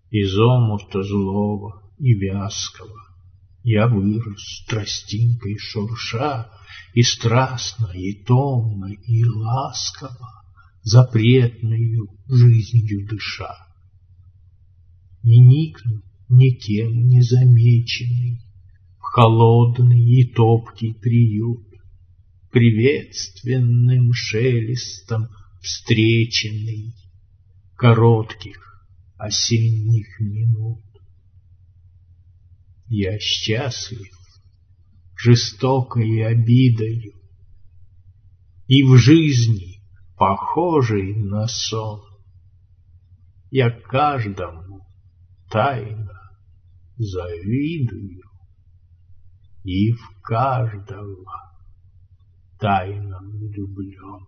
Из омута злого и вязкого я вырос, тростинкой шурша, и страстно, и томно, и ласково, запретною жизнью дыша. И никну никем не замеченный в холодный и топкий приют, приветственным шелестом встреченный коротких осенних минут. Я счастлив жестокой обидою и в жизни похожий на сон. Я каждому тайно завидую и в каждого тайно влюблен.